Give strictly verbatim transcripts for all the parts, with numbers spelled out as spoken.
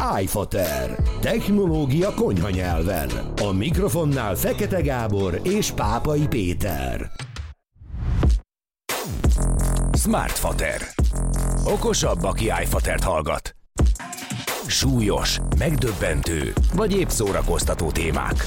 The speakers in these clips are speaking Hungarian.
iFater. Technológia konyha nyelven. A mikrofonnál Fekete Gábor és Pápai Péter. Smartfater. Okosabb, aki iFatert hallgat. Súlyos, megdöbbentő, vagy épp szórakoztató témák.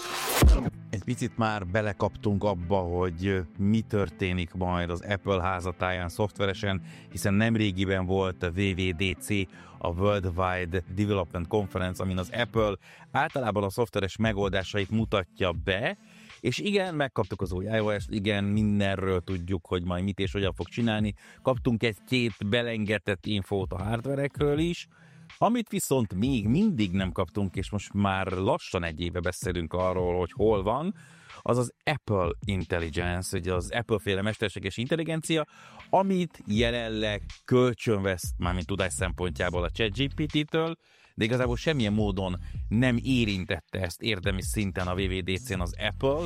Egy picit már belekaptunk abba, hogy mi történik majd az Apple házatáján szoftveresen, hiszen nemrégiben volt a dupla vé dupla dé cé, a Worldwide Development Conference, amin az Apple általában a szoftveres megoldásait mutatja be, és igen, megkaptuk az új iOS-t, igen, mindenről tudjuk, hogy majd mit és hogyan fog csinálni. Kaptunk egy-két belengetett infót a hardverekről is, amit viszont még mindig nem kaptunk, és most már lassan egy éve beszélünk arról, hogy hol van, az az Apple Intelligence, ugye az Apple-féle mesterséges intelligencia, amit jelenleg kölcsönvesz, mármint tudás szempontjából a ChatGPT-től, de igazából semmilyen módon nem érintette ezt érdemi szinten a dupla vé dupla dé cén az Apple,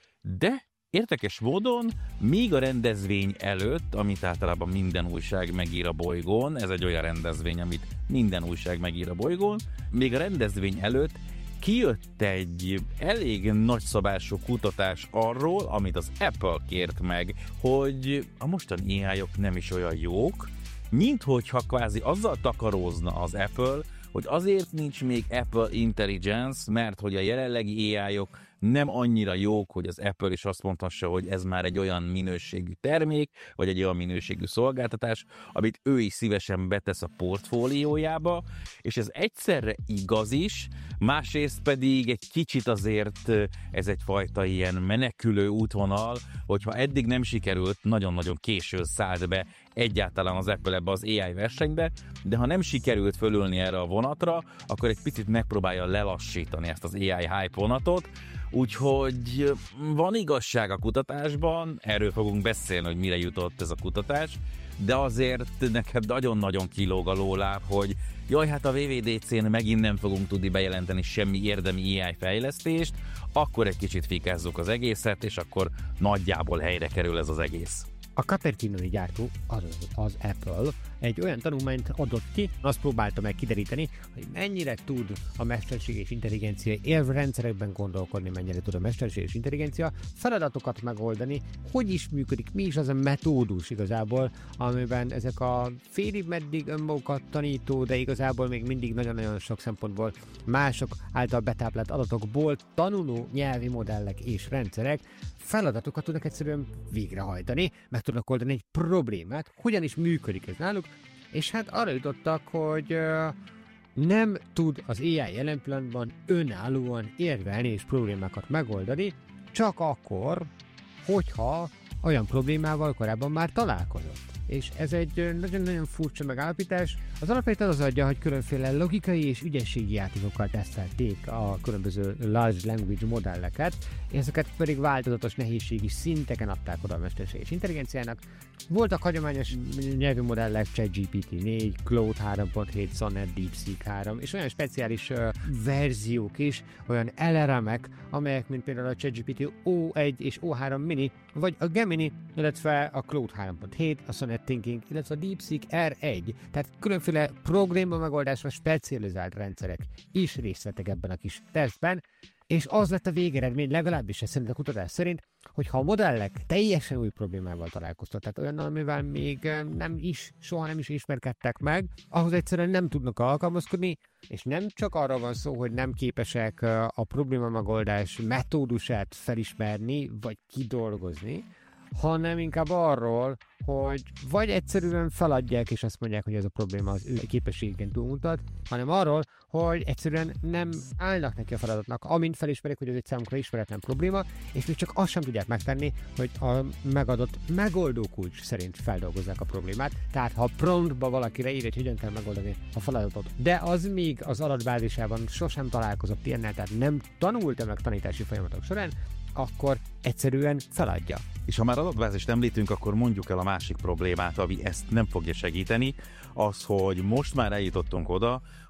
de érdekes módon még a rendezvény előtt, amit általában minden újság megír a bolygón, ez egy olyan rendezvény, amit minden újság megír a bolygón, még a rendezvény előtt kijött egy elég nagyszabású kutatás arról, amit az Apple kért meg, hogy a mostani á í-ok nem is olyan jók, mint hogyha kvázi azzal takarózna az Apple, hogy azért nincs még Apple Intelligence, mert hogy a jelenlegi á í-ok nem annyira jók, hogy az Apple is azt mondhassa, hogy ez már egy olyan minőségű termék, vagy egy olyan minőségű szolgáltatás, amit ő is szívesen betesz a portfóliójába, és ez egyszerre igaz is, másrészt pedig egy kicsit azért ez egyfajta ilyen menekülő útvonal, hogyha eddig nem sikerült, nagyon-nagyon későn szállt be egyáltalán az Apple ebbe az á í versenybe, de ha nem sikerült fölülni erre a vonatra, akkor egy picit megpróbálja lelassítani ezt az á í hype vonatot, úgyhogy van igazság a kutatásban, erről fogunk beszélni, hogy mire jutott ez a kutatás, de azért nekem nagyon-nagyon kilóg a lóláb, hogy jaj, hát a dupla vé dupla dé cén megint nem fogunk tudni bejelenteni semmi érdemi á í fejlesztést, akkor egy kicsit fikázzuk az egészet, és akkor nagyjából helyre kerül ez az egész. A cupertinoi gyártó, az, az Apple, egy olyan tanulmányt adott ki, azt próbálta meg kideríteni, hogy mennyire tud a mesterséges intelligencia érvrendszerekben gondolkodni, mennyire tud a mesterséges intelligencia feladatokat megoldani, hogy is működik, mi is az a metódus igazából, amiben ezek a félig meddig önmagukat tanító, de igazából még mindig nagyon-nagyon sok szempontból mások által betáplált adatokból tanuló nyelvi modellek és rendszerek feladatokat tudnak egyszerűen végrehajtani, meg tudnak oldani egy problémát, hogyan is működik ez náluk, és hát arra jutottak, hogy uh, nem tud az á í jelen pillanatban önállóan érvelni és problémákat megoldani, csak akkor, hogyha olyan problémával korábban már találkozott. És ez egy nagyon-nagyon furcsa megállapítás. Az alapját az adja, hogy különféle logikai és ügyességi játékokkal tesztelték a különböző large language modelleket, és ezeket pedig változatos nehézségi szinteken adták oda a mesterséges intelligenciának. Voltak hagyományos nyelvi modellek, ChatGPT négy, Claude három pont hét, Sonnet, DeepSeek három, és olyan speciális uh, verziók is, olyan el er em-ek, amelyek, mint például a ChatGPT ó egy és ó három mini, vagy a Gemini, illetve a Claude három pont hét, a Sonnet Thinking, illetve a DeepSeek er egy, tehát különféle probléma megoldásra specializált rendszerek is részt vettek ebben a kis tesztben, és az lett a végeredmény, legalábbis ez szerint a kutatás szerint, hogy ha a modellek teljesen új problémával találkoztak, tehát olyan, amivel még nem is, soha nem is ismerkedtek meg, ahhoz egyszerűen nem tudnak alkalmazkodni, és nem csak arra van szó, hogy nem képesek a probléma megoldás metódusát felismerni, vagy kidolgozni, hanem inkább arról, hogy vagy egyszerűen feladják, és azt mondják, hogy ez a probléma az ő képességén túlmutat, hanem arról, hogy egyszerűen nem állnak neki a feladatnak, amint felismerik, hogy ez egy számukra ismeretlen probléma, és még csak azt sem tudják megtenni, hogy a megadott megoldókulcs szerint feldolgozzák a problémát. Tehát ha promptba valakire ír, hogy hogyan kell megoldani a feladatot, de az még az adatbázisában sosem találkozott ilyennel, tehát nem tanulta meg tanítási folyamatok során, akkor egyszerűen feladja. És ha már adatbázist említünk, akkor mondjuk el a másik problémát, ami ezt nem fogja segíteni, az, hogy most már eljutottunk oda,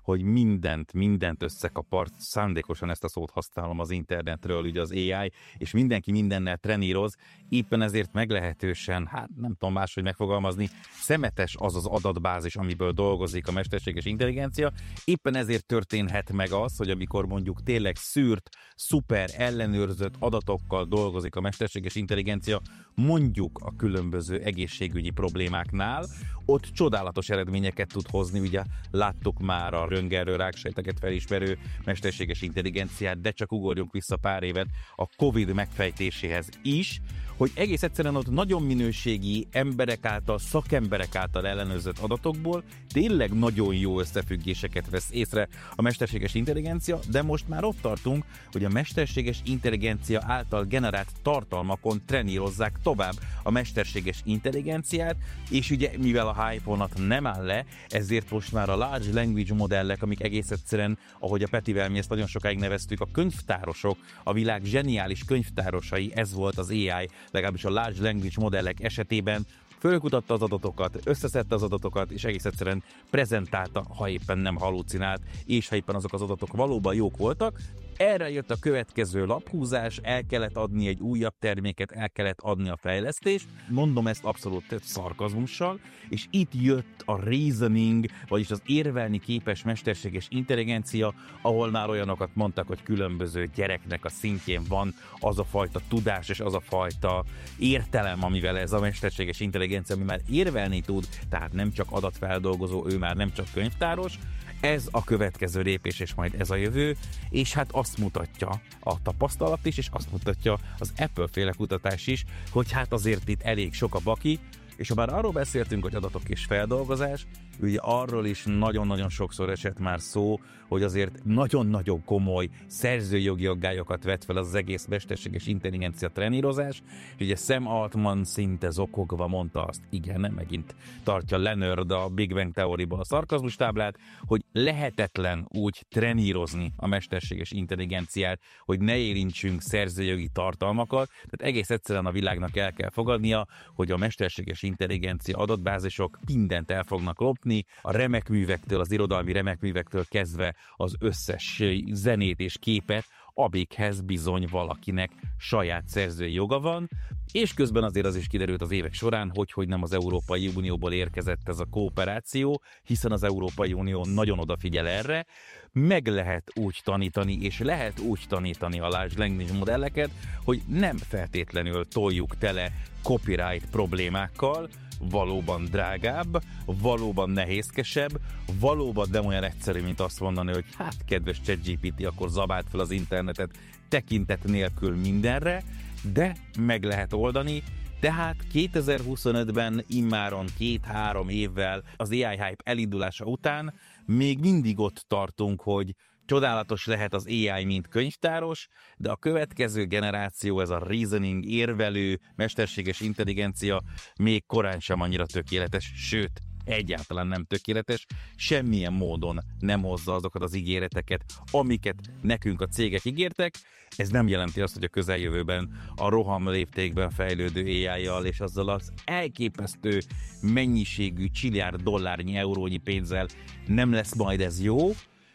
hogy mindent, mindent összekapart, szándékosan ezt a szót használom az internetről, ugye az á i, és mindenki mindennel treníroz, éppen ezért meglehetősen, hát nem tudom máshogy megfogalmazni, szemetes az az adatbázis, amiből dolgozik a mesterséges intelligencia, éppen ezért történhet meg az, hogy amikor mondjuk tényleg szűrt, szuper ellenőrzött adatokkal dolgozik a mesterséges intelligencia, mondjuk a különböző egészségügyi problémáknál, ott csodálatos eredményeket tud hozni, ugye láttuk már a röntgenről ráksejteket felismerő mesterséges intelligenciát, de csak ugorjunk vissza pár évet a Covid megfejtéséhez is, hogy egész egyszerűen ott nagyon minőségi emberek által, szakemberek által ellenőrzött adatokból tényleg nagyon jó összefüggéseket vesz észre a mesterséges intelligencia, de most már ott tartunk, hogy a mesterséges intelligencia által generált tartalmakon trenírozzák tovább a mesterséges intelligenciát, és ugye mivel a hype vonat nem áll le, ezért most már a large language modellek, amik egész egyszerűen, ahogy a Petivel mi ezt nagyon sokáig neveztük, a könyvtárosok, a világ zseniális könyvtárosai, ez volt az á i, legalábbis a large language modellek esetében, fölkutatta az adatokat, összeszedte az adatokat, és egész egyszerűen prezentálta, ha éppen nem hallucinált, és ha éppen azok az adatok valóban jók voltak. Erre jött a következő laphúzás, el kellett adni egy újabb terméket, el kellett adni a fejlesztést. Mondom ezt abszolút szarkazmussal, és itt jött a reasoning, vagyis az érvelni képes mesterséges intelligencia, ahol már olyanokat mondtak, hogy különböző gyereknek a szintjén van az a fajta tudás és az a fajta értelem, amivel ez a mesterséges intelligencia, ami már érvelni tud, tehát nem csak adatfeldolgozó, ő már nem csak könyvtáros. Ez a következő lépés, és majd ez a jövő, és hát azt mutatja a tapasztalat is, és azt mutatja az Apple-féle kutatás is, hogy hát azért itt elég sok a baki, és ha már arról beszéltünk, hogy adatok és feldolgozás, ugye arról is nagyon-nagyon sokszor esett már szó, hogy azért nagyon-nagyon komoly szerzőjogi aggályokat vet fel az egész mesterséges intelligencia trenírozás, és ugye Sam Altman szinte zokogva mondta azt, igen, nem megint tartja Leonard a Big Bang teóriból a szarkazmus táblát, hogy lehetetlen úgy trenírozni a mesterséges intelligenciát, hogy ne érintsünk szerzőjogi tartalmakat, tehát egész egyszerűen a világnak el kell fogadnia, hogy a mesterséges intelligencia adatbázisok mindent el fognak lopni, a remekművektől, az irodalmi remekművektől kezdve az összes zenét és képet, amikhez bizony valakinek saját szerzői joga van, és közben azért az is kiderült az évek során, hogy, hogy nem az Európai Unióból érkezett ez a kooperáció, hiszen az Európai Unió nagyon odafigyel erre, meg lehet úgy tanítani, és lehet úgy tanítani a large language modelleket, hogy nem feltétlenül toljuk tele copyright problémákkal, valóban drágább, valóban nehézkesebb, valóban nem olyan egyszerű, mint azt mondani, hogy hát kedves ChatGPT, akkor zabáld fel az internetet tekintet nélkül mindenre, de meg lehet oldani. Tehát kétezer-huszonötben immáron két-három évvel az á i hype elindulása után még mindig ott tartunk, hogy csodálatos lehet az á i, mint könyvtáros, de a következő generáció, ez a reasoning, érvelő, mesterséges intelligencia még korán sem annyira tökéletes, sőt, egyáltalán nem tökéletes, semmilyen módon nem hozza azokat az ígéreteket, amiket nekünk a cégek ígértek. Ez nem jelenti azt, hogy a közeljövőben a roham léptékben fejlődő á i-jal és azzal az elképesztő mennyiségű csilliárd dollárnyi, eurónyi pénzzel nem lesz majd ez jó,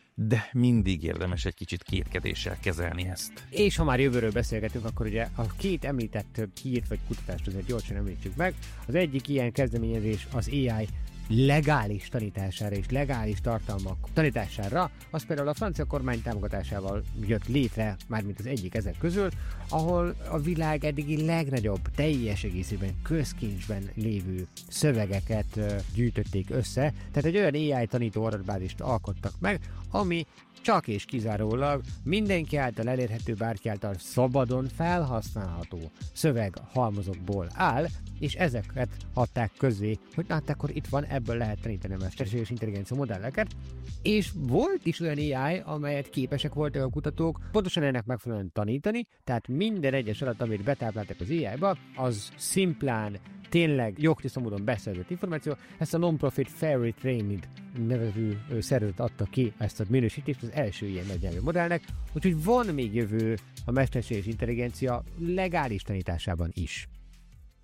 de mindig érdemes egy kicsit kétkedéssel kezelni ezt. És ha már jövőről beszélgetünk, akkor ugye a két említett hírt vagy kutatást azért gyorsan említsük meg. Az egyik ilyen kezdeményezés az á i legális tanítására és legális tartalmak tanítására, az például a francia kormány támogatásával jött létre, mármint az egyik ezek közül, ahol a világ eddigi legnagyobb, teljes egészében közkincsben lévő szövegeket uh, gyűjtötték össze, tehát egy olyan á i tanító adatbázist alkottak meg, ami csak és kizárólag mindenki által elérhető, bárki által szabadon felhasználható szöveghalmazokból áll, és ezeket adták közé, hogy na, hát akkor itt van, ebből lehet tanítani a mesterséges intelligencia modelleket, és volt is olyan á i, amelyet képesek voltak a kutatók pontosan ennek megfelelően tanítani, tehát minden egyes adat, amit betápláltak az á i-ba, az szimplán tényleg jogtiszta módon beszerzett információ. Ezt a non-profit Fairy Training nevező szervezet adta ki ezt a minősítést az első ilyen nagynyelvű modellnek, úgyhogy van még jövő a mesterséges intelligencia legális tanításában is.